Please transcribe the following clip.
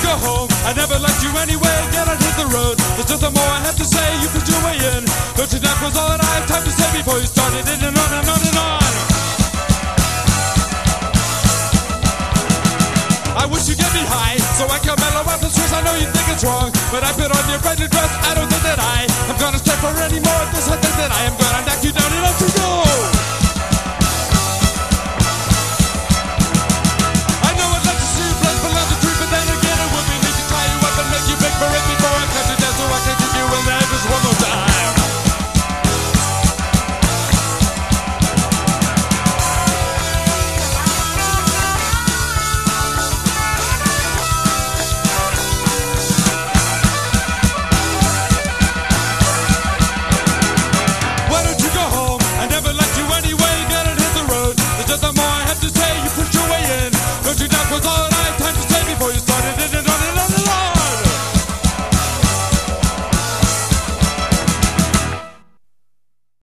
go home. I never liked you anyway. Get out hit the road. There's nothing more I have to say. You put your way in. Don't you that was all that I have time to say before you started in and on and on and on. I wish you'd get me high, so I can mellow out the stress. I know you think it's wrong, but I put on your brand new dress. I don't think that I'm gonna stay for any more of this. I think that I am gonna knock you down and out your door.